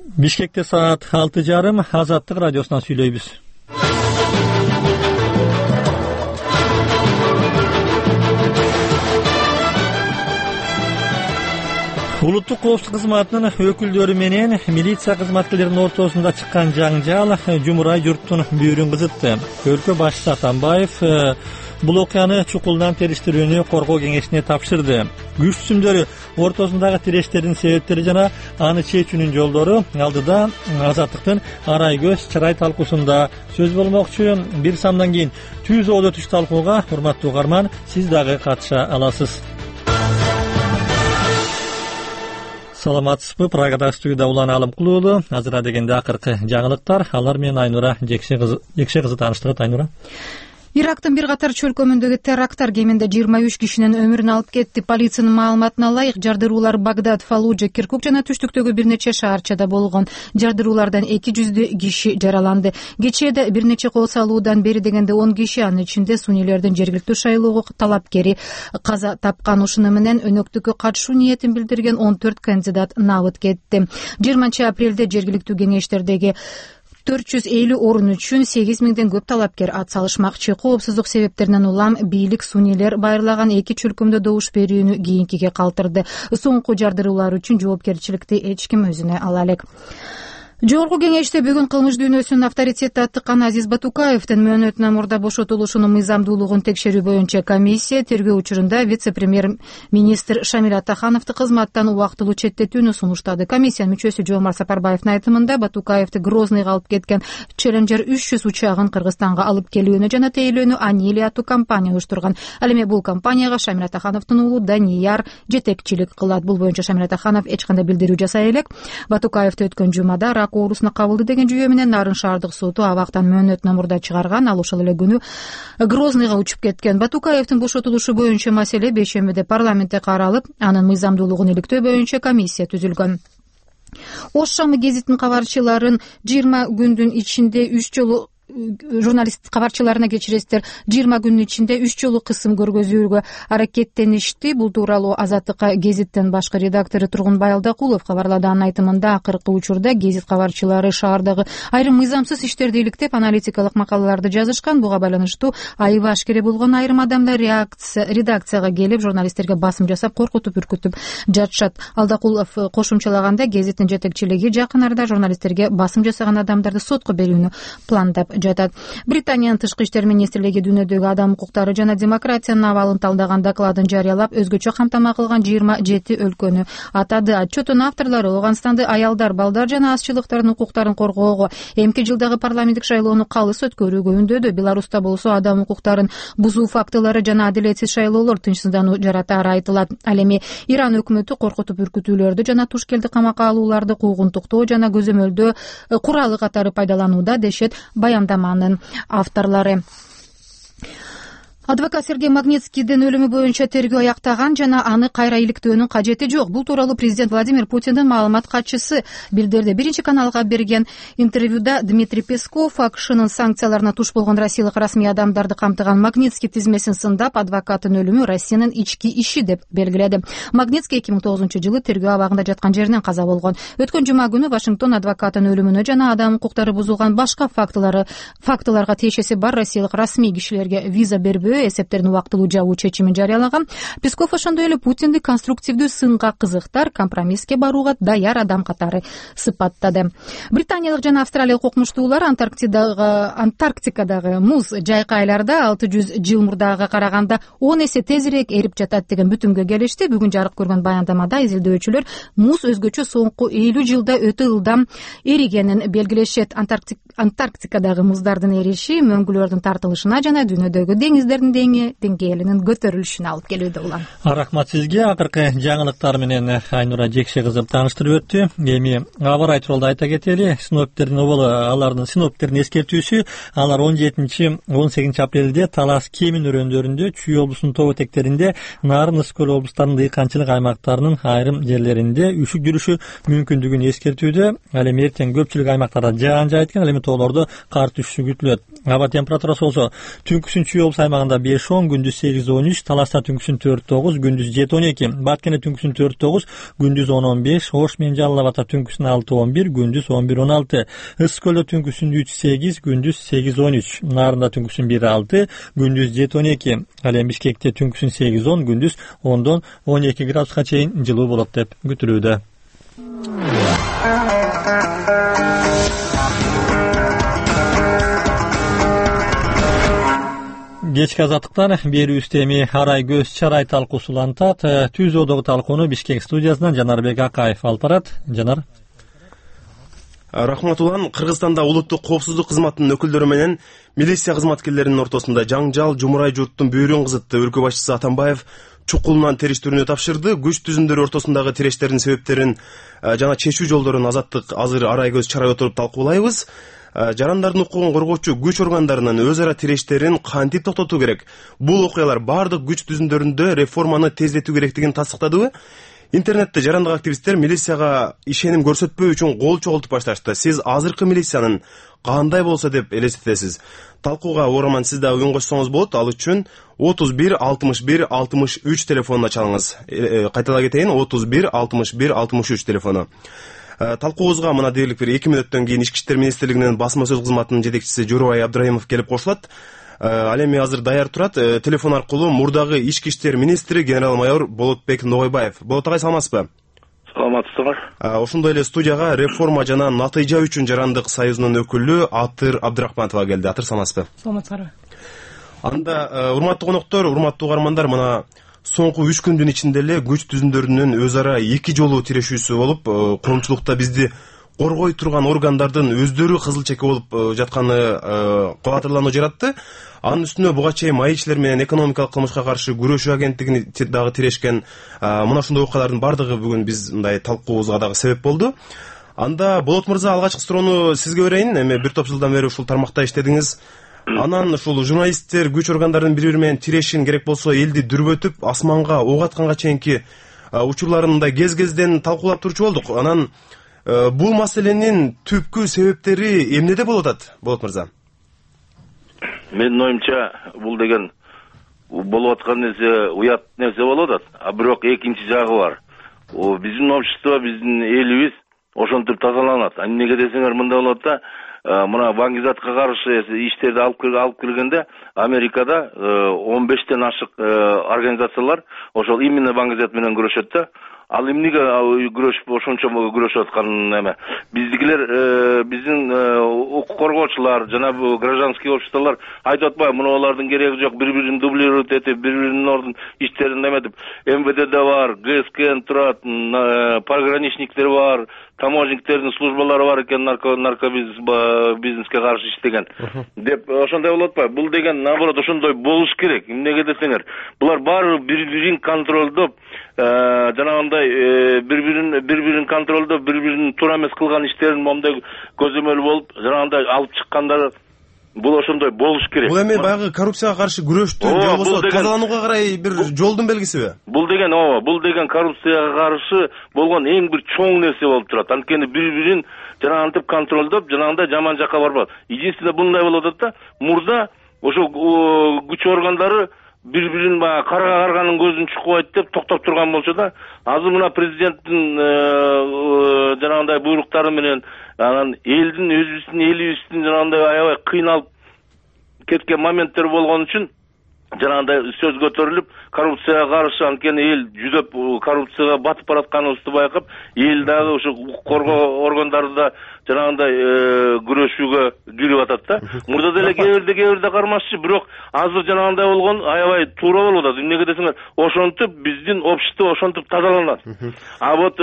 Бишкекте саат 6:30 Азаттык радиосунан сүйлөйбүз. Улуттук коопсуздук кызматынын өкүлдөрү менен милиция кызматкерлеринин ортосунда чыккан жаңжал жумурай журттун бүйүрүн кызытты. Өлкө башчысы Атамбаев бул окуяны чукулдан териштирүүнү коргоо кеңешине тапшырды. Күч түзүмдөрү ортосундагы тирештердин себептери жана аны чечүүнүн жолдору алдыда Азаттыктын арай көз чырай талкуусунда сөз болмокчу. Бир самдан кийин түз оодо түш талкууга урматтуу угарман, сиз дагы катыша аласыз. Саламатсызбы? Прагада студияда Улан Алымкулуулу. Азыр дегенде акыркы жаңылыктар. Алар менен Айнура Жекше кызы тааныштырат. Айнура. Ирактын бир катар чөлкөмүндөгү теракттар кеминде 23 кишинин өмүрүн алып кетти. Полициянын маалыматына ылайык, жардыруулар Багдад, Фаллужа, Киркук жана түштүктөгү бир нече шаарчада болгон. Жардыруулардан 200 киши жараланды. Кечээде бир нече кол салуудан бери дегенде 10 киши, анын ичинде сунилердин жергиликтүү шайлоого талапкери каза тапкан. Ушуну менен өнөктүккө катышуу ниетин билдирген 14 кандидат набыт кетти. 20 апрелде жергиликтүү кеңештердеги 450 орун үчүн 8000ден көп талапкер ат салышмакчы. Коопсуздук себептеринен улам бийлик сунилер байырлаган 2 чөлкөмдө добуш берүүнү кийинкиге калтырды. Соңку жардыруулар үчүн жоопкерчиликти эч ким өзүнө ала элек. Жогорку кеңеште бүгүн кылмыш дүйнөсүнүн авторитети аттыккан Азиз Батукаевдин мөөнөтүнөн мурда бошотулушунун мыйзамдуулугун текшерүү боюнча комиссия тергөө учурунда вице-премьер-министр Шамиль Атахановду кызматтан убактылуу четтетүүнү сунуштады. Комиссиянын мүчөсү Жомарт Сапарбаевдин айтымында Батукаевди Грозныйга алып кеткен Challenger 300 учагын Кыргызстанга алып келүүнү жана тейлөөнү Анили аттуу компания уюштурган. Ал эми бул компанияга Шамиль Атахановдун уулу Данияр жетекчилик кылат. Бул боюнча Шамиль Атаханов эч кандай билдирүү жасай элек. Батукаевди өткөн жумада оорусуна кабылды деген жүйө менен Нарын шаардык соту абактан мөөнөтүнөн мурда чыгарган. Ал ошол эле күнү Грозныйга учуп кеткен. Батукаевдин бошотулушу боюнча маселе бейшембиде парламентте каралып, анын мыйзамдуулугун иликтөө боюнча комиссия түзүлгөн. Ош шамы гезитинин кабарчыларын 20 күндүн ичинде 3 жолу журналист кабарчыларына кечиресиздер 20 күнүн ичинде 3 жолу кысым көргөзүүгө аракеттеништи. Бул тууралуу Азаттыкка гезиттин башкы редактору Тургунбай Алдакулов кабарлады. Анын айтымында акыркы учурда гезит кабарчылары шаардагы айрым мыйзамсыз иштерди иликтеп, аналитикалык макалаларды жазышкан. Буга байланыштуу айыбы ашкере болгон айрым адамдар редакцияга келип, журналисттерге басым жасап, коркутуп, үркүтүп жатышат. Алдакулов кошумчалаганда, гезиттин жетекчилиги жакын арада журналисттерге басым жасаган адамдарды сотко берүүнү пландап жатат. Британиянын тышкы иштер министрлиги дүйнөдөгү адам укуктары жана демократиянын абалын талдаган докладын жарыялап, өзгөчө камтама кылган 27 өлкөнү атады. Отчеттун авторлору Ооганстанды аялдар, балдар жана азчылыктардын укуктарын коргоого, эмки жылдагы парламенттик шайлоону калыс өткөрүүгө үндөдү. Беларуста болсо адам укуктарын бузуу фактылары жана адилетсиз шайлоолор тынчсыздануу жаратары айтылат. Ал эми Иран өкмөтү коркутуп үркүтүүлөрдү жана туш келди камакка алууларды куугунтуктоо жана көзөмөлдөө куралы катары пайдаланууда дешет баяндаманын авторлору. Адвокат Сергей Магнитскийдин өлүмү боюнча тергөө аяктаган жана аны кайра иликтөөнүн кажети жок. Бул тууралуу президент Владимир Путиндин маалымат катчысы билдирди. Биринчи каналга берген интервьюда Дмитрий Песков АКШнын санкцияларына туш болгон россиялык расмий адамдарды камтыган Магнитский тизмесин сындап, адвокаттын өлүмү Россиянын ички иши деп белгиледи. Магнитский 2009-жылы тергөө абагында жаткан жеринен каза болгон. Өткөн жума күнү Вашингтон адвокаттын өлүмүнө жана адам укуктары бузулган башка фактыларга тиешеси бар россиялык расмий кишилерге виза бербөө эсептерин убактылуу жабуу чечимин жарыялаган. Песков ошондой эле Путинди конструктивдүү сынга кызыктар, компромисске барууга даяр адам катары сыпаттады. Британиялык жана австралиялык окумуштуулар Антарктикадагы муз жайкы айларда 600 жыл мурдагыга караганда 10 эсе тезирээк эрип жатат деген бүтүмгө келишти. Бүгүн жарык көргөн баяндамада изилдөөчүлөр муз өзгөчө соңку 50 жылда өтө ылдам эригенин белгилешет. Антарктикадагы муздардын эриши мөңгүлөрдүн тартылышына жана дүйнөдөгү деңиздердин деңгээлинин көтөрүлүшүнө алып келүүдө. Улан. Рахмат сизге. Акыркы жаңылыктар менен Айнура Жекше кызы тааныштырып өттү. Эми аба ырайы тууралуу айта кетели. Синоптиктердин алардын эскертүүсү, алар 17-18 апрелде Талас Кемин өрөөндөрүндө, Чүй облусунун тоо этектеринде, Нарын Ысык көл облустарынын дыйканчылык аймактарынын айрым жерлеринде үшүк жүрүшү мүмкүндүгүн эскертүүдө. Ал эми эртең көпчүлүк аймактарда жаан жайткан. Ал эми тоолордо кар түшүшү күтүлөт. Аба температурасы болсо түнкүсүн Чүй облус аймагында 5-10, күндүз 8-13, Таласта түнкүсүн 4-9, күндүз 7-12, Баткенде түнкүсүн 4-9, күндүз 10-15, Ош менен Жалал Абадта түнкүсүн 6-11, күндүз 11-16, Ысык көлдө түнкүсүн 3-8, күндүз 8-13, Нарында түнкүсүн 1-6, күндүз 7-12, ал эми Бишкекте түнкүсүн 8-10, күндүз 10-12 градуска чейин жылуу болот деп күтүлүүдө. Кечки азаттыктан берүүбүздө эми арай көз чарай талкуусу улантат. Түздөгү талкууну Бишкек студиясынан Жанарбек Акаев алып барат. Жанар. Рахмат улан. Кыргызстанда улуттук коопсуздук кызматынын өкүлдөрү менен милиция кызматкерлеринин ортосунда жаңжал Жумурай журттун бүйүрүн кызытты. Өлкө башчысы Атамбаев чукулунан териштирүүнү тапшырды. Күч түзүмдөрү ортосундагы тирештердин себептерин жана чечүү жолдорун азаттык азыр арай көз чарай отуруп талкуулайбыз. Жарандардын укугун коргоочу күч органдарынын өз ара тирештерин кантип токтотуу керек? Бул окуялар бардык күч түзүмдөрүндө реформаны тездетүү керектигин тастыктадыбы? Интернетте жарандык активисттер милицияга ишеним көрсөтпөө үчүн кол чогултуп башташты. Сиз азыркы милициянын кандай болсо деп элестетесиз? Талкууга ураман сиз да үн кошсоңуз болот. Ал үчүн 31 61 63 телефонуна чалыңыз. Кайталай кетейин, 31 61 63 телефону. Талкуубузга мына дээрлик бир 2 мүнөттөн кийин Ички иштер министрлигинин басма сөз кызматынын жетекчиси Жорубай Абдраимов келип кошулат. Ал эми азыр даяр турат. Телефон аркылуу мурдагы Ички иштер министри генерал-майор Болотбек Ногойбаев. Болот агай, саламатсызбы? Саламатсыздар. Ошондой эле студияга реформа жана натыйжа үчүн жарандык союзунун өкүлү Атыр Абдрахматова келди. Атыр, саламатсызбы? Саламатсыздарбы? Анда урматтуу коноктор, урматтуу угармандар, мына соңку 3 күндүн ичинде эле күч түзүмдөрүнүн өз ара 2 жолу тирешүүсү болуп, коомчулукта бизди коргой турган органдардын өздөрү кызыл чеке болуп жатканы кубатырлануу жаратты. Анын үстүнө буга чейин майычлар менен экономикалык кылмышка каршы күрөшүү агенттигини дагы тирешкен. Мына ушундай окуялардын бардыгы бүгүн биз мындай талкуубузга дагы себеп болду. Анда Болот мырза, алгачкы суроону сизге берейин. Эми бир топ жылдан бери ушул тармакта иштедиңиз. Анан ушул журналисттер күч органдарын бири-бири менен тирешин, керек болсо элди дүрбөтүп, асманга ок атканга чейинки учурларын мындай кез-кезден талкуулап турчу болдук. Анан бул маселенин түпкү себептери эмнеде болуп атат, Болот мырза? Менин оюмча, бул деген болуп аткан нерсе уят нерсе болуп атат. А бирок экинчи жагы бар. Биздин общество, биздин элибиз ошентип тазаланат. Эмнеге десеңер, мындай болот да, мына ваңгизатка каршы иштерди алып келгенде Америкада 15тен ашык организациялар ошол именно ваңгизат менен күрөшөт да. Ал эмнеге күрөшүп ошончо күрөшүп аткан эме? Биздикилер, биздин укук коргоочулар жана гражданский обществолор айтып атпайбы, мына алардын кереги жок, бири-бирин дублировать этип, бири-биринин ордун иштерин эметип, МВД бар, ГСК турат, пограничниктер бар, таможниктердин службалары бар экен, наркобизнеске каршы иштеген деп ошондой болуп атпайбы? Бул деген наоборот ошондой болуш керек. Эмнеге десеңер, булар баары бири-бирин контролдоп, жанагындай бири-бирин контролдоп, бири-бирин туура эмес кылган иштерин момундай көзөмөл болуп, жанагындай алып чыккандары, бул ошондой болуш керек. Бул эми баягы коррупцияга каршы күрөштүн же болбосо тазаланууга карай бир жолдун белгисиби? Бул деген коррупцияга каршы болгон эң бир чоң нерсе болуп турат. Анткени бири-бирин жанагынтип контролдоп, жанагындай жаман жакка барбайт. Единственное мындай болуп атат да, мурда ошо күч органдары бири-бирин баягы карга карганын көзүн чукпайт деп токтоп турган болчу да. Азыр мына президенттин жанагындай буйруктары менен анан элдин, өзүбүздүн элибиздин жанагындай аябай кыйналып кеткен моменттер болгон үчүн жанагындай сөз көтөрүлүп, коррупцияга каршы, анткени эл жүдөп коррупцияга батып баратканыбызды байкап, эл дагы ошо коргоо органдары да жанагындай күрөшүүгө кирип атат да. Мурда деле кээ бирде кармашчы, бирок азыр жанагындай болгон аябай туура болуп атат. Эмнеге десеңер, ошентип биздин общество ошентип тазаланат. А вот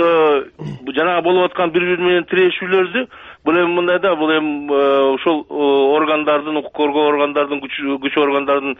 жанагы болуп аткан бири-бири менен тирешүүлөрдү бул эми мындай да, бул эми ошол органдардын, укук коргоо органдардын, күч органдардын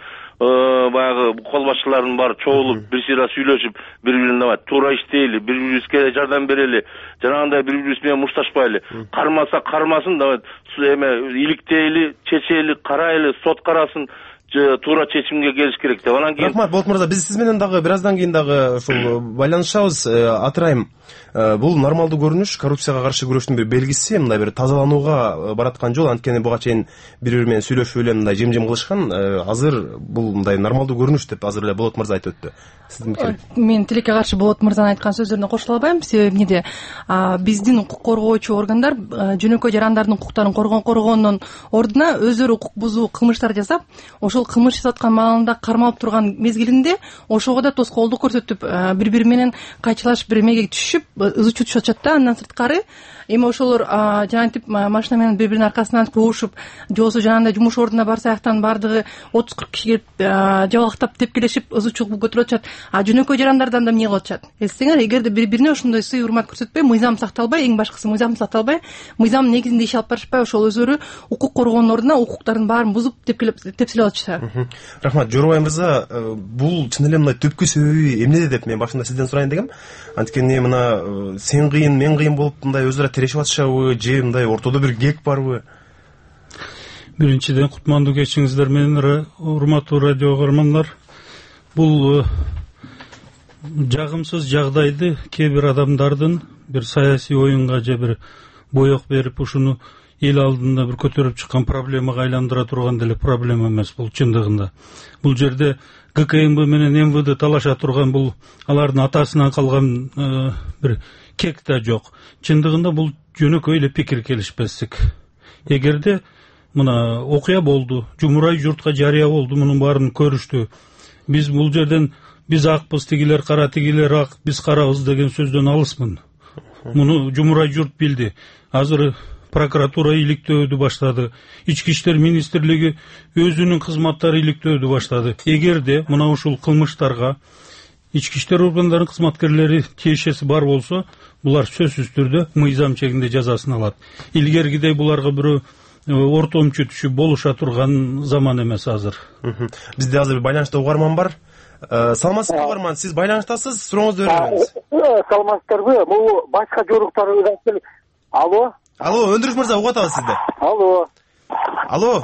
баягы кол башчыларынын баары чогулуп, бир сыйра сүйлөшүп, бири-бирине туура иштейли, бири-бирибизге жардам берели, жанагындай бири-бирибиз менен мушташпайлы. Кармаса кармасын, эме иликтейли, чечели, карайлы, сот карасын, туура чечимге келиш керек деп. Анан кийин рахмат Болот мырза, биз сиз менен дагы бир аздан кийин дагы ушул байланышабыз. Атырайым, бул нормалдуу көрүнүш, коррупцияга каршы күрөштүн бир белгиси, мындай бир тазаланууга бараткан жол. Анткени буга чейин бири-бири менен сүйлөшүп эле мындай жем-жем кылышкан. Азыр бул мындай нормалдуу көрүнүш деп азыр эле Болот мырза айтып өттү. Сиздин пикириңиз? Мен тилекке каршы Болот мырзанын айткан сөздөрүнө кошула албайм. Себеби эмнеде? Биздин укук коргоочу органдар жөнөкөй жарандардын укуктарын коргоонун ордуна өздөрү укук бузуу кылмыштар жасап, ошол кылмыш жасап аткан маалында кармалып турган мезгилинде ошого да тоскоолдук көрсөтүп, бири-бири менен кайчылашып бир эмеге түшүп, ызы чуу атышат да. Андан сырткары эми ошолор жанагынтип машина менен бири-биринин аркасынан куушуп, же болбосо жанагындай жумуш ордуна барса аяктан бардыгы 30-40 киши келип жабалактап тепкилешип ызы чуу көтөрүп атышат. Жөнөкөй жарандардан да эмне кылып атышат? Эстеңер, эгерде бири-бирине ошондой сый урмат көрсөтпөй, мыйзам сакталбай, эң башкысы мыйзам сакталбай, мыйзам негизинде иш алып барышпай, ошол өздөрү укук коргоонун ордуна укуктардын баарын бузуп тепселеп атышат. Рахмат Жорубай мырза, бул чын эле мындай түпкү себеби эмнеде деп мен башында сизден сурайын дегем. Анткени мына сен кыйын, мен кыйын болуп мындай өзара тирешип атышабы, же мындай ортодо бир кек барбы? Биринчиден кутмандуу кечиңиздер менен, урматтуу радио көрөрмандар. Бул жагымсыз жагдайды кээ бир адамдардын бир саясий оюнга же бир боек берип ушуну эл алдында бир көтөрүп чыккан проблемага айландыра турган деле проблема эмес. Бул чындыгында бул жерде ГКМБ менен МВД талаша турган, бул алардын атасынан калган бир кек да жок. Чындыгында бул жөнөкөй эле пикир келишпестик. Эгерде мына окуя болду, жумурай журтка жарыя болду, мунун баарын көрүштү. Биз бул жерден биз акпыз, тигилер кара, тигилер ак, биз карабыз деген сөздөн алысмын. Муну жумурай журт билди. Азыр прокуратура иликтөөдү баштады. Ички иштер министрлиги өзүнүн кызматтары иликтөөдү баштады. Эгерде мына ушул кылмыштарга ички иштер органдарынын кызматкерлери тиешеси бар болсо, булар сөзсүз түрдө мыйзам чегинде жазасын алат. Илгергидей буларга бирөө ортомчу түшүп болуша турган заман эмес азыр. Бизде азыр байланышта угарман бар. Саламатсызбы угарман, сиз байланыштасыз, сурооңузду бериңиз. Саламатсыздарбы? Бул башка жоруктар. Алло. Алло, Өндүрүш мырза, угуп атабыз сизди. Алло.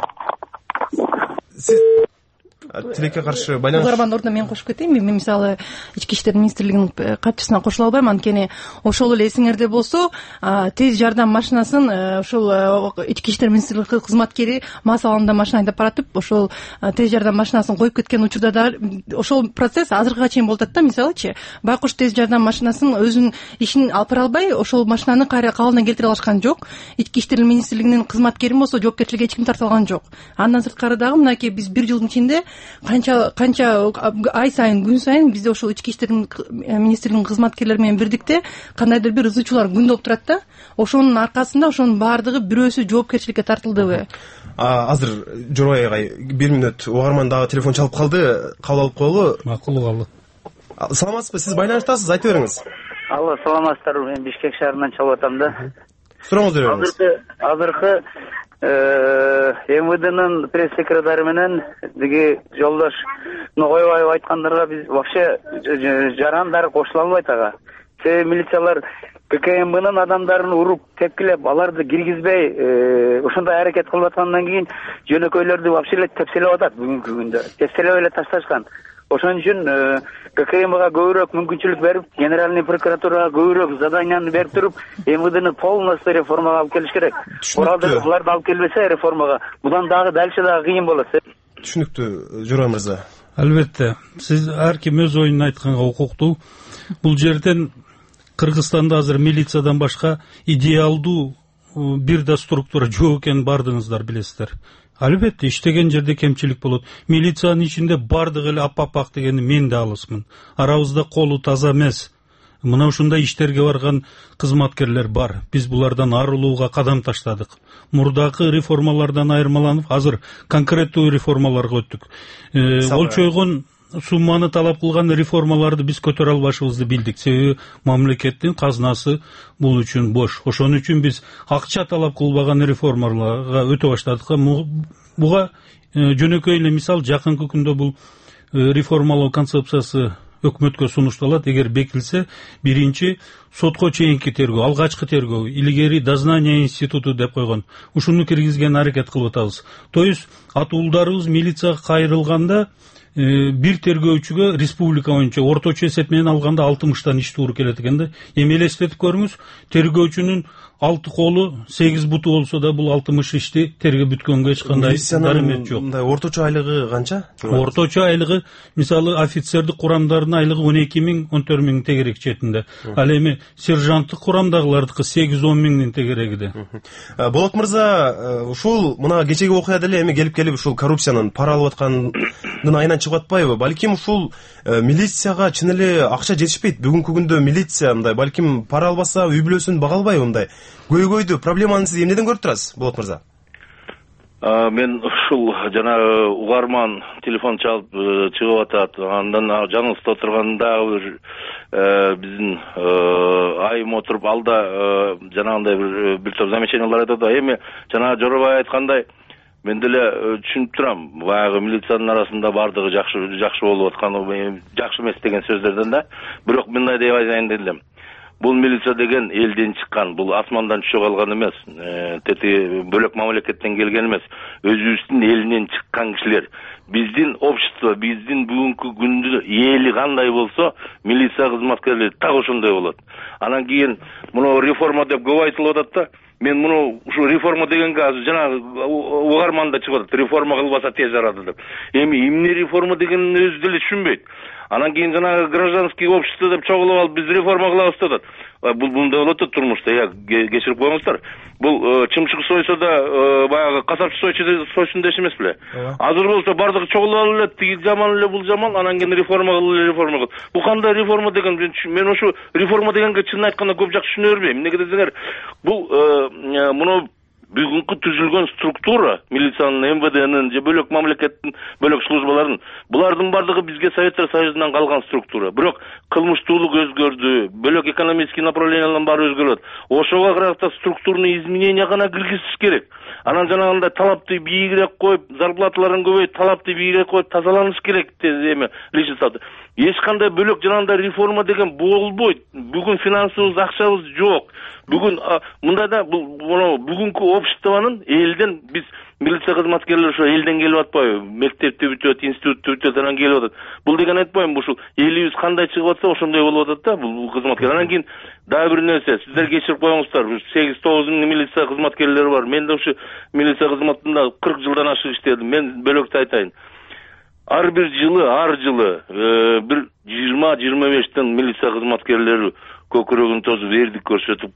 Сиз тилекке каршы байланыш. Угармандын ордуна мен кошуп кетейин. Мен мисалы ички иштер министрлигинин катчысына кошула албайм. Анткени ошол эле эсиңерде болсо, тез жардам машинасын ошол ички иштер министрлиги кызматкери мас алымда машина айдап баратып, ошол тез жардам машинасын коюп кеткен учурда да ошол процесс азыркыга чейин болуп атат да. Мисалычы, байкуш тез жардам машинасын өзүнүн ишин алып бара албай, ошол машинаны кайра кабылына келтире алышкан жок. Ички иштер министрлигинин кызматкери болсо жоопкерчиликке эч ким тарта алган жок. Андан сырткары дагы мынакей биз бир жылдын ичинде канча ай сайын, күн сайын бизде ошол ички иштер министрлигинин кызматкерлери менен бирдикте кандайдыр бир ызы чуулар күндө болуп турат да. Ошонун аркасында ошонун баардыгы бирөөсү жоопкерчиликке тартылдыбы? Азыр Жорубай агай 1 минут угарман дагы телефон чалып калды, кабыл алып коелу. Макул калды. Саламатсызбы, сиз байланыштасыз, айтып бериңиз. Алло, саламатсыздарбы? Мен Бишкек шаарынан чалып атам да. Сурооңузду бериңиз. Азыркы МВДнын пресс-секретары менен диги жолдош Ногоебаев айткандарга биз вообще жарандар кошула албайт ага. Себеби милициялар ГКМБнын адамдарын уруп, тепкилеп, аларды киргизбей, ошондой аракет кылып аткандан кийин жөнөкөйлөрдү вообще эле тепселеп атат бүгүнкү күндө. Тепселеп эле ташташкан. Ошон үчүн ГКМБга көбүрөөк мүмкүнчүлүк берип, генеральный прокуратурага көбүрөөк заданияны берип туруп, МВДны полностью реформага алып келиш керек. Буларды алып келбесе реформага, мындан дагы дальше дагы кыйын болот. Түшүнүктүү, Жорубай мырза. Албетте, сиз ар ким өз оюн айтканга укуктуу. Бул жерден Кыргызстанда азыр милициядан башка идеалдуу бир да структура жок экенин бардыгыңыздар билесиздер. Албетте, иштеген жерде кемчилик болот. Милициянын ичинде бардыгы эле ап-апак дегени мен да алысмын. Арабызда колу таза эмес. Мына ушундай иштерге барган кызматкерлер бар. Биз булардан арылууга кадам таштадык. Мурдагы реформалардан айырмаланып, азыр конкреттүү реформаларга өттүк. Олчойгон сумманы талап кылган реформаларды биз көтөрө албашыбызды билдик. Себеби мамлекеттин казнасы бул үчүн бош. Ошон үчүн биз акча талап кылбаган реформаларга өтө баштадык. Буга жөнөкөй эле мисал, жакынкы күндө бул реформалоо концепциясы өкмөткө сунушталат. Эгер бекилсе, биринчи сотко чейинки тергөө, алгачкы тергөө, илгери дознание институту деп койгон. Ушуну киргизген аракет кылып атабыз. То есть атуулдарыбыз милицияга кайрылганда бир тергөөчүгө республика боюнча орточо эсеп менен алганда 60 иш туура келет экен да. Эми элестетип көрүңүз, тергөөчүнүн 6 колу 8 буту болсо да бул 60 ишти тергеп бүткөнгө эч кандай дарымет жок. Мындай орточо айлыгы канча? Орточо айлыгы мисалы офицердик курамдардын айлыгы 12.000-14 000 тегерек четинде. Ал эми сержанттык курамдагылардыкы 8-10 000 тегерегиде. Болот мырза, ушул мына кечеги окуя деле эми келип ушул коррупциянын пара алып аткандын айынан чыгып атпайбы? Балким ушул милицияга чын эле акча жетишпейт. Бүгүнкү күндө милиция мындай балким пара албаса үй бүлөсүн бага албайбы мындай? Көйгөйдү проблеманы сиз эмнеден көрүп турасыз, Болот мырза? Мен ушул жана угарман телефон чалып чыгып атат. Андан жаңылышта отурганда бир биздин айым отуруп алда жанагындай бир топ замечаниялар айтат. Эми жана Жоробай айткандай мен деле түшүнүп турам. Баягы милициянын арасында бардыгы жакшы болуп атканы, жакшы эмес деген сөздөрдөн да. Бирок мындай деп айтайын дедим. Бул милиция деген элден чыккан, бул асмандан түшө калган эмес, тети бөлөк мамлекеттен келген эмес, өзүбүздүн элинен чыккан кишилер. Биздин общество, биздин бүгүнкү күндө эли кандай болсо, милиция кызматкерлери так ошондой болот. Анан кийин муну реформа деп көп айтылып атат да. Мен муну ушу реформа дегенге азыр жана угарманда чыгып атат, реформа кылбаса тез арада деп. Эми эмне реформа дегенин өзү деле түшүнбөйт. Анан кийин жана гражданский общество деп чогулуп алып биз реформа кылабыз деп атат. Бул мындай болот да турмушта, кечирип коюңуздар. Бул чымчык сойсо да баягы касапчы сойсун деш эмес беле. Азыр болсо бардыгы чогулуп алып эле, тиги жаман эле, бул жаман, анан кийин реформа кыл. Бул кандай реформа деген? Мен ошо реформа дегенге чын айтканда көп жакшы түшүнө бербейм. Эмнеге десеңер, бул муну бүгүнкү түзүлгөн структура, милициянын, МВДнын же бөлөк мамлекеттин бөлөк службаларынын, булардын бардыгы бизге Советтер Союзунан калган структура. Бирок кылмыштуулук өзгөрдү, бөлөк экономический направлениялардын баары өзгөрөт. Ошого карата структурный изменения гана киргизиш керек. Анан жанагындай талапты бийигирээк коюп, зарплаталарын көбөйтүп, талапты бийигирээк коюп тазаланыш керек эми личный состав. Эч кандай бөлөк жанагындай реформа деген болбойт. Бүгүн финансыбыз, акчабыз жок. Бүгүн мындай да бүгүнкү обществонун элден биз милиция кызматкерлери ошо элден келип атпайбы? Мектепти бүтөт, институтты бүтөт, анан келип атат. Бул деген айтпайм, ушул элибиз кандай чыгып атса ошондой болуп атат да бул кызматкер. Анан кийин дагы бир нерсе, сиздер кечирип коюңуздар, 8-9 000 милиция кызматкерлери бар. Мен да ушу милиция кызматында 40 жылдан ашык иштедим. Мен бөлөктү айтайын. Ар жылы бир 20-25 милиция кызматкерлери көкүрөгүн тосуп, эрдик көрсөтүп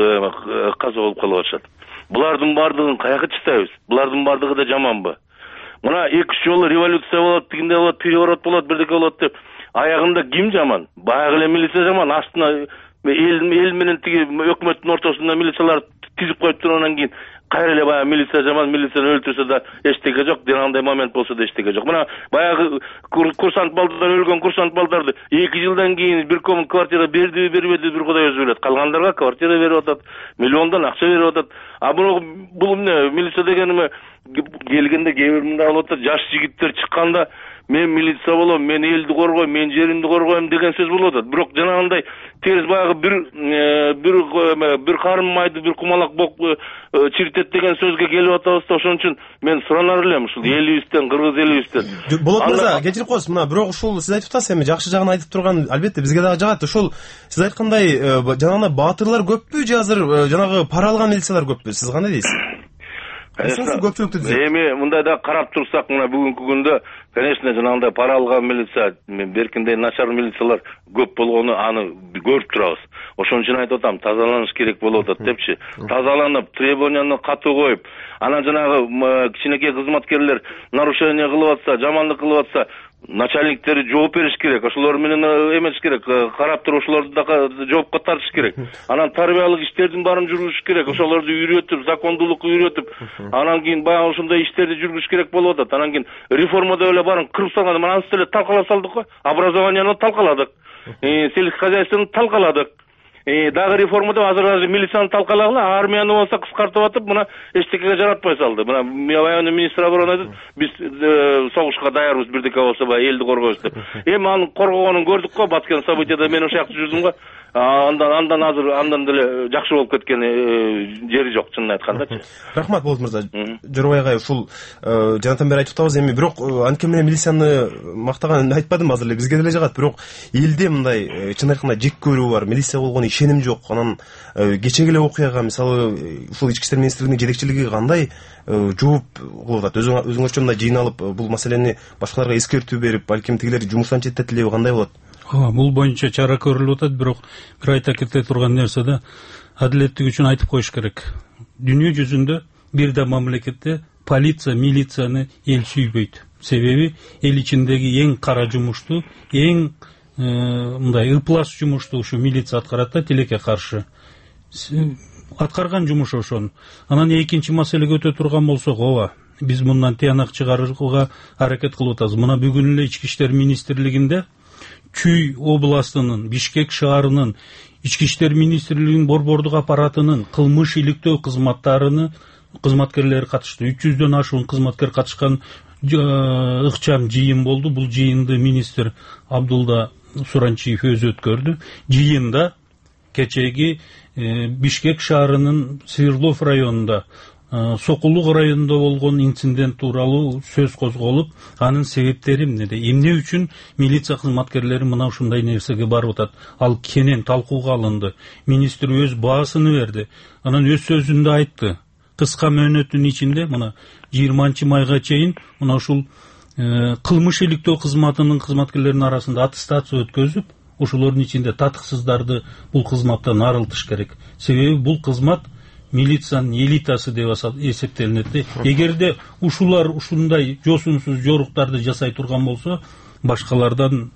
каза болуп калып атышат. Булардын бардыгын каяка чытайбыз? Булардын бардыгы да жаманбы? Мына 2-3 жолу революция болот, тигинде болот, переворот болот, бирдеке болот деп аягында ким жаман? Баягы эле милиция жаман. Астына эл менен тиги өкмөттүн ортосунда милициялар тизип коюп тургандан кийин кайра эле баягы милиция жаман, милицияны өлтүрсө да эчтеке жок, жанагындай момент болсо да эчтеке жок. Мына баягы курсант балдар өлгөн курсант балдарды 2 жылдан кийин бир комнат квартира бердиби, бербедиби бир Кудай өзү билет. Калгандарга квартира берип атат, миллиондон акча берип атат. Бул эмне милиция дегениме келгенде кээ бир мындай болуп атат, жаш жигиттер чыкканда мен милиция болом, мен элди коргойм, мен жеримди коргойм деген сөз болуп атат. Бирок жанагындай терс баягы бир карым майды бир кумалак бок чиртет деген сөзгө келип атабыз да, ошон үчүн мен суранар элем ушул элибизден, кыргыз элибизден. Болот мырза, кечирип коесуз, мына бирок ушул сиз айтып атасыз, эми жакшы жагын айтып турган албетте бизге дагы жагат. Ушул сиз айткандай жанагындай баатырлар көппү же азыр жанагы пара алган милициялар көппү? Сиз кандай дейсиз? Эми мындай да карап турсак, мына бүгүнкү күндө конечно жанагындай пара алган милиция, беркиндей начар милициялар көп болгону аны көрүп турабыз. Ошон үчүн айтып атам, тазаланыш керек болуп атат депчи. Тазаланып, требованияны катуу коюп, анан жанагы кичинекей кызматкерлер нарушение кылып атса, жамандык кылып атса, начальниктери жооп бериш керек. Ошолор менен эмес керек, карап туруп ошолорду да жоопко тартыш керек. Анан тарбиялык иштердин баарын жүргүзүш керек. Ошолорду үйрөтүп, закондуулукку үйрөтүп, анан кийин баягы ошондой иштерди жүргүзүш керек болуп атат. Анан кийин реформа деп эле баарын кырып салганда, мына анысы эле талкалап салдык го. Образованияны талкаладык, сельскохозяйственный талкаладык. Дагы реформада азыр милицияны талкалагыла, армияны болсо кыскартып атып, мына эчтекеге жаратпай салды. Мына баягы министр обороны айтат, биз согушка даярбыз, бирдеке болсо баягы элди коргойбуз деп. Эми аны коргогонун көрдүк го, баткен событияда мен ошол жакта жүрдүм го. Андан деле жакшы болуп кеткен жери жок, чынын айткандачы. Рахмат Болот мырза. Жорубай агай, ушул жанатан бери айтып атабыз, эми бирок анткени менен милицияны мактаган айтпадым азыр эле, бизге деле жагат, бирок элде мындай чын айтканда жек көрүү бар, милиция болгону ишеним жок. Анан кечеги эле окуяга мисалы ушул ички иштер министрлигинин жетекчилиги кандай жооп кылып атат? Өзүңөрчө мындай жыйналып бул маселени башкаларга эскертүү берип, балким тигилер жумуштан четтетилеби, кандай болот? Бул боюнча чара көрүлүп атат, бирок бир айта кете турган нерсе да, адилеттик үчүн айтып коюш керек. Дүйнө жүзүндө бир да мамлекетте полиция, милицияны эл сүйбөйт. Себеби эл ичиндеги эң кара жумушту, эң мындай ыплас жумушту ушу милиция аткарат да, тилекке каршы. Аткарган жумуш ошон. Анан экинчи маселеге өтө турган болсок, ооба, биз мындан тыянак чыгарууга аракет кылып атабыз. Мына бүгүн эле ички иштер министрлигинде Чүй областынын, Бишкек шаарынын, ички иштер министрлигинин борбордук аппаратынын кылмыш иликтөө кызматкерлери катышты. 300дөн ашуун кызматкер катышкан ыкчам жыйын болду. Бул жыйынды министр Абдулда Суранчиев өзү өткөрдү. Жыйында кечеги Бишкек шаарынын Свердлов районунда, Сокулук районунда болгон инцидент тууралуу сөз козголуп, анын себептери эмнеде? Эмне үчүн милиция кызматкерлери мына ушундай нерсеге барып атат? Ал кенен талкууга алынды. Министр өз баасын берди. Анан өз сөзүндө айтты. Кыска мөөнөттүн ичинде мына 20-майга чейин мына ушул кылмыш иликтөө кызматынын кызматкерлеринин арасында аттестация өткөзүп, ушулордун ичинде татыксыздарды бул кызматтан арылтыш керек. Себеби бул кызмат милициянын элитасы деп эсептелинет. Эгерде ушулар ушундай жосунсуз жоруктарды жасай турган болсо, башкалардан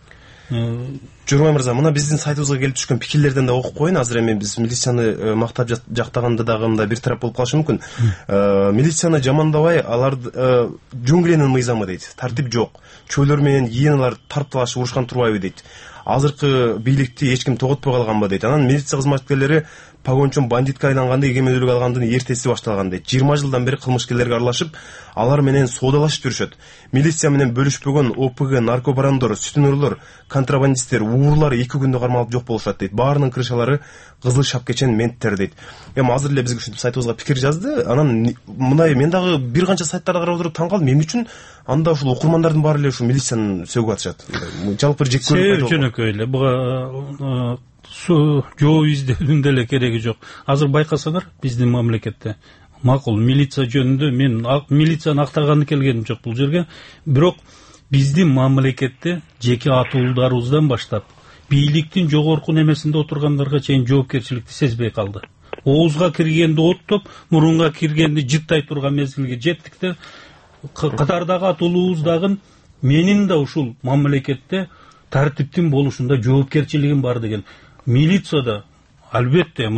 Журмай мырза, мына биздин сайтыбызга келип түшкөн пикирлерден да окуп коеюн. Азыр эми биз милицияны мактап жактаганда дагы мындай бир тарап болуп калышы мүмкүн. Милицияны жамандабай, алар жунгленин мыйзамы дейт. Тартип жок. Чөйлөр менен иеналар тарпталашып урушкан турбайбы дейт. Азыркы бийликти эч ким тоготпой калганбы дейт. Анан милиция кызматкерлери погончун бандитке айланганда эгемендүүлүк алгандын эртеси башталган дейт. 20 жылдан бери кылмышкерлерге аралашып, алар менен соодалашып жүрүшөт. Милиция менен бөлүшпөгөн ОПГ, наркобарандор, сүтүнөрлөр, контрабандисттер, уурлар 2 күндө кармалып жок болушат дейт. Баарынын крышалары кызыл шапкечен менттер дейт. Эми азыр эле бизге ушинтип сайтыбызга пикир жазды. Анан мындай мен дагы бир канча сайттарды карап отуруп таң калдым. Эмне үчүн анда ушул окурмандардын баары эле ушул милицияны сөгүп атышат? Жалпы бир жек көрүү. Себеби жөнөкөй эле. Буга жооп издөөдүн деле кереги жок. Азыр байкасаңар, биздин мамлекетте макул милиция жөнүндө мен милицияны актаганы келгеним жок бул жерге. Бирок биздин мамлекетте жеке атуулдарыбыздан баштап бийликтин жогорку немесинде отургандарга чейин жоопкерчиликти сезбей калды. Оозга киргенди оттоп, мурунга киргенди жыттай турган мезгилге жеттик да. Катардагы атуулубуз дагы менин да ушул мамлекетте тартиптин болушунда жоопкерчилигим бар деген. Милицияда албетте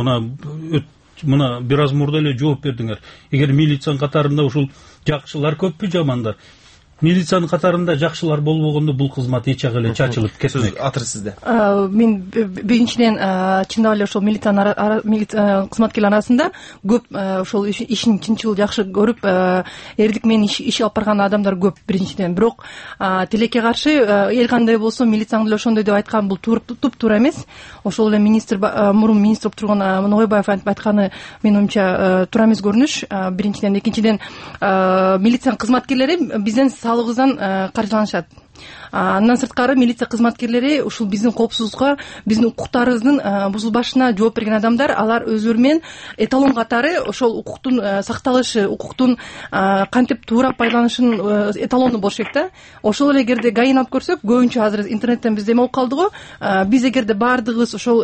мына бир аз мурда эле жооп бердиңер. Эгер милициянын катарында ушул жакшылар көппү, жамандар? Милициянын катарында жакшылар болбогондо бул кызмат эч жака эле чачылып кетмек. Атыр сизде. Мен биринчиден чындап эле ошол милиция кызматкерлер арасында көп ошол ишин чынчыл жакшы көрүп, эрдик менен иш алып барган адамдар көп биринчиден. Бирок тилекке каршы эл кандай болсо милицияң деле ошондой деп айткан бул туп-туура эмес. Ошол эле мурун министр болуп турган Ногойбаев айтканы менин оюмча туура эмес көрүнүш. Биринчиден, экинчиден милициянын кызматкерлери бизден салыгыбыздан каржыланышат. Андан сырткары милиция кызматкерлери ушул биздин коопсуздукка, биздин укуктарыбыздын бузулбашына жооп берген адамдар, алар өзүлөрү менен эталон катары ошол укуктун сакталышы, укуктун кантип туура пайдаланышынын эталону болуш керек да. Ошол эле эгерде гаини алып көрсөк, көбүнчө азыр интернеттен бизде эме болуп калды го. Биз эгерде баардыгыбыз ошол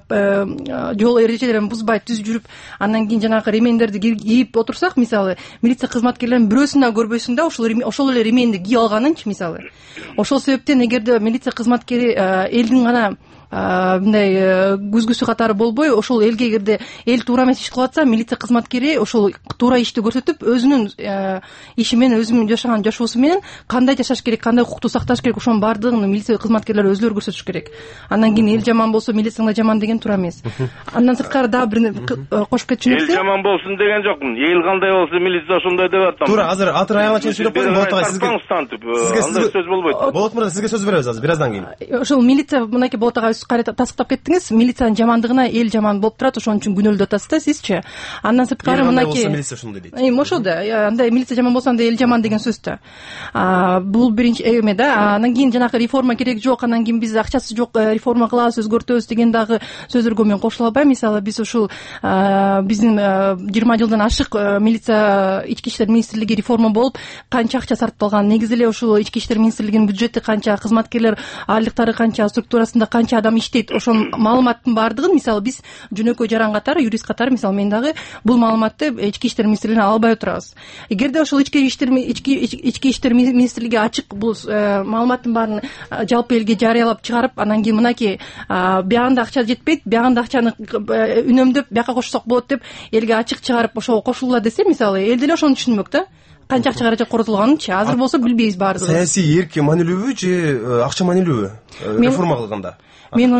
жол эрежелерин бузбай түз жүрүп, андан кийин жанагы ремендерди кийип отурсак, мисалы, милиция кызматкерлеринин бирөөсүн да көрбөйсүң да, ошол эле ременди кийип алганынчы, мисалы. Ошол себептен эгерде милиция кызматкери элдин гана мындай күзгүсү катары болбой, ошол элге эгерде эл туура эмес иш кылып атса, милиция кызматкери ошол туура ишти көрсөтүп, өзүнүн иши менен, өзүнүн жашаган жашоосу менен кандай жашаш керек, кандай укукту сакташ керек, ошонун баардыгын милиция кызматкерлери өзүлөрү көрсөтүш керек. Андан кийин эл жаман болсо милицияң да жаман деген туура эмес. Андан сырткары дагы бир кошуп кетчү нерсе. Эл жаман болсун деген жокмун. Эл кандай болсо милиция ошондой деп атам. Туура, азыр атыр аягына чейин сүйлөп койдум. Болот ага, сизге андай сөз болбойт. Болот мырза, сизге сөз беребиз азыр, бир аздан кийин. Ошол милиция, мынакей Болот ага кайра тастыктап кеттиңиз. Милициянын жамандыгына эл жаман болуп турат, ошон үчүн күнөөлөп атасыз да сизчи. Андан сырткары мынакей милиция ошондой дейт. Ошол да, андай милиция жаман болсо анда эл жаман деген сөз да. Бул биринчи эме да. Андан кийин жанагы реформа керек жок, андан кийин биз акчасы жок, реформа кылабыз, өзгөртөбүз деген дагы сөздөргө мен кошула албайм. Мисалы биз ушул биздин 20 жылдан ашык милиция ички иштер министрлиги реформа болуп, канча акча сарпталган. Негизи эле ушул ички иштер министрлигинин бюджети канча, кызматкерлер айлыктары канча, структурасында канча адам иштейт, ошонун маалыматтын баардыгын мисалы биз жөнөкөй жаран катары, юрист катары, мисалы мен дагы бул маалыматты ички иштер министрлигинен албай отурабыз. Эгерде ошол ички иштер министрлиги ачык бул маалыматтын баарын жалпы элге жарыялап чыгарып, анан кийин мынакей биягында акча жетпейт, биягында акчаны үнөмдөп бияка кошсок болот деп элге ачык чыгарып ошого кошулгула десе, мисалы эл деле ошону түшүнмөк да. Канча акча каражат коротулганынчы азыр болсо билбейбиз баардыгы. Саясий эрк маанилүүбү же акча маанилүүбү реформа кылганда? Менин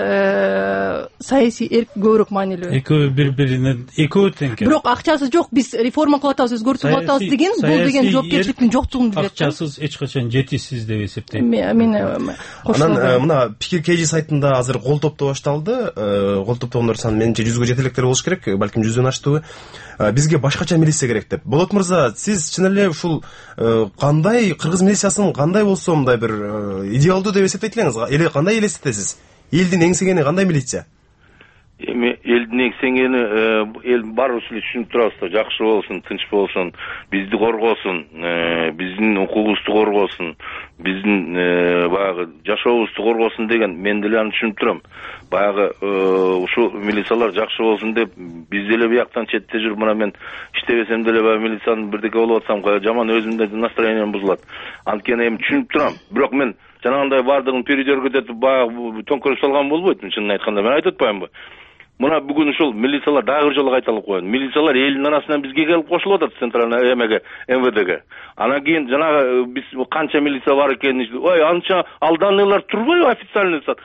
оюмча саясий эрк көбүрөөк маанилүү. Экөө бири-биринен экөө тең. Бирок акчасы жок, биз реформа кылып атабыз, өзгөртүү кылып атабыз деген, бул деген жоопкерчиликтин жоктугун билдирет. Акчасыз эч качан жетишсиз деп эсептейм. Мен анан мына пикир KG сайтында азыр кол топтоо башталды. Кол топтогондор саны менимче 100гө жете электер болуш керек, балким 100дөн аштыбы. Бизге башкача милиция керек деп. Болот мырза, сиз чын эле ушул кандай кыргыз милициясын кандай болсо мындай бир идеалдуу деп эсептейт элеңиз? Эле кандай элестетесиз? Элдин эңсегени кандай милиция? Эми элдин эңсегени эл баарыбыз эле түшүнүп турабыз да, жакшы болсун, тынч болсун, бизди коргосун, биздин укугубузду коргосун, биздин баягы жашообузду коргосун деген мен деле аны түшүнүп турам. Баягы ушул милициялар жакшы болсун деп биз деле бияктан четте жүрүп, мына мен иштебесем деле баягы милициянын бирдеке болуп атсам, жаман өзүмдө настроением бузулат. Анткени эми түшүнүп турам. Бирок мен жанагындай баардыгын передергө этип баягы төңкөрүп салган болбойт. Чынын айтканда мен айтып атпаймынбы? Мына бүгүн ушул милициялар дагы бир жолу кайталап коеюн. Милициялар элдин арасынан бизге келип кошулуп атат, центральный эмеге, МВДге. Анан кийин жанагы биз канча милиция бар экенин, ой, анча алданылар турбайбы официальный сат?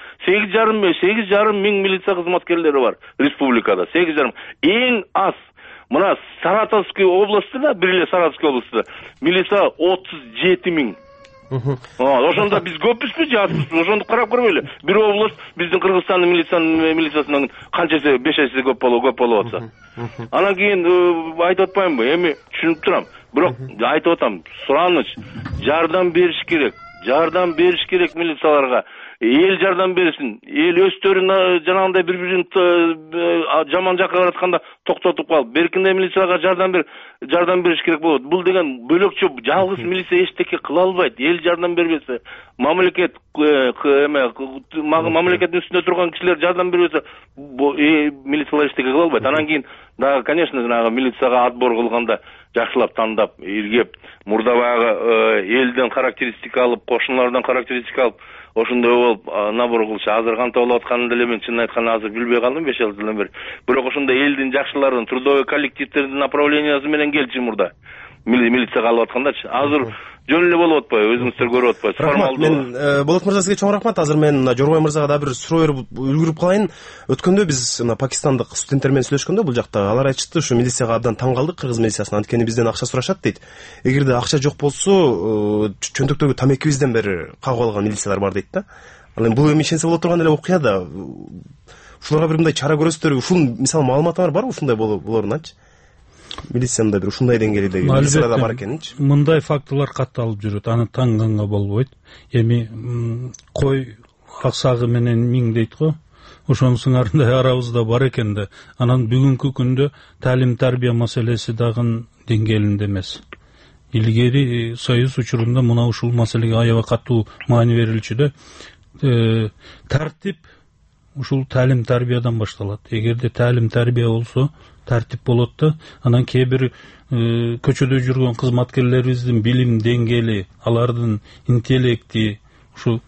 8,5 миң милиция кызматкерлери бар республикада. 8,5. Эң аз мына Саратовский областында, бир эле Саратовский областында милиция 37 миң. Ошондо биз көппүзбү же азбызбы? Ошондо карап көрбөйлү. Бир область биздин Кыргызстандын милициясынан канчасы 5 эсе көп болуп атса. Анан кийин айтып атпаймынбы? Эми түшүнүп турам. Бирок айтып атам, сураныч, жардам бериш керек. Жардам бериш керек милицияларга. Эл жардам берсин. Эл өздөрүн жанагындай бири-бирин жаман жакка баратканда токтотуп калып, беркинде милицияга жардам бериш керек болот. Бул деген бөлөкчө жалгыз милиция эчтеке кыла албайт. Эл жардам бербесе, мамлекеттин үстүндө турган кишилер жардам бербесе, милициялар эчтеке кыла албайт. Анан кийин дагы, конечно, жанагы милицияга отбор кылганда жакшылап тандап, иргеп, мурда баягы элден характеристика алып, кошуналардан характеристика алып, ошондой болуп набор кылчу. Азыр кантип болуп атканын деле мен чынын айтканда азыр билбей калдым 5 жылдан бери. Бирок ошондой элдин жакшыларын, трудовой коллективдердин направлениясы менен келчү мурда. Милицияга алып аткандачы. Азыр жөн эле болуп атпайбы, өзүңүздөр көрүп атпайсыз. Рахмат. Мен Болот мырза сизге чоң рахмат. Азыр мен Жорбой мырзага да бир суроо берип үлгүрүп калайын. Өткөндө биз мына пакистандык студенттер менен сүйлөшкөндө бул жакта алар айтышты, ушу милицияга абдан таң калдык, кыргыз милициясына, анткени бизден акча сурашат дейт. Эгерде акча жок болсо, чөнтөктөгү тамекибизден бери кагып алган милициялар бар дейт да. Анан бул эми ишенсе боло турган эле окуя да. Ушуларга бир мындай чара көрөсүздөр, ушул мисалы маалыматтар барбы ушундай болоруначы? Милициянда бир ушундай деңгээлдеги милициялар бар экенинчи. Мындай фактылар катталып жүрөт, аны таңганга болбойт. Эми кой аксагы менен миң дейт го. Ошонун сыңарындай арабызда бар экен да. Анан бүгүнкү күндө таалим тарбия маселеси дагы деңгээлинде эмес. Илгери союз учурунда мына ушул маселеге аябай катуу маани берилчү да. Тартип ушул таалим тарбиядан башталат. Эгерде таалим тарбия болсо, тартип болот да. Анан кээ бир көчөдө жүргөн кызматкерлерибиздин билим деңгээли, алардын интеллекти, ушул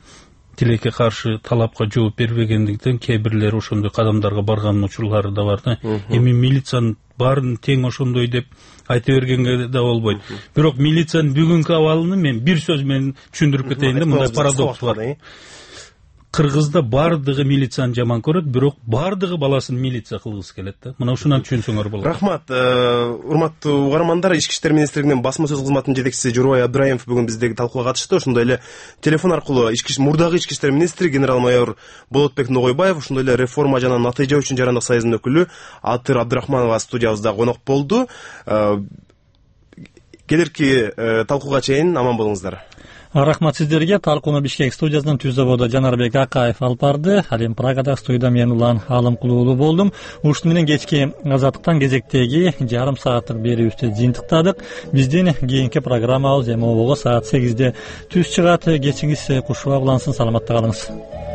тилекке каршы талапка жооп бербегендиктен кээ бирлери ошондой кадамдарга барган учурлары да бар да. Эми милициянын баарын тең ошондой деп айта бергенге да болбойт. Бирок милициянын бүгүнкү абалын мен бир сөз менен түшүндүрүп кетейин да, мындай парадокс бар. Кыргызда бардыгы милицияны жаман көрөт, бирок бардыгы баласын милиция кылгысы келет да. Мына ушунан түшүнсөңөр болот. Рахмат. Урматтуу угармандар, Ички иштер министрлигинин басма сөз кызматынын жетекчиси Журбай Абдраимов бүгүн биздеги талкууга катышты. Ошондой эле телефон аркылуу мурдагы ички иштер министри генерал-майор Болотбек Ногойбаев, ошондой эле реформа жана натыйжа үчүн жарандык союзунун өкүлү Атыр Абдрахманова студиябызда конок болду. Келерки талкууга чейин аман болуңуздар. Рахмат сиздерге. Талкууну Бишкек студиясынан Түз заводу Жанарбек Акаев алып барды. Ал эми Прагада студияда мен Улан Алымкулуулуу болдум. Ушуну менен кечки Азаттыктан кезектеги жарым сааттык берүүбүздү жыйынтыктадык. Биздин кийинки программабыз эми обого саат 8-де түз чыгат. Кечиңиз кушуа улансын, саламатта калыңыз.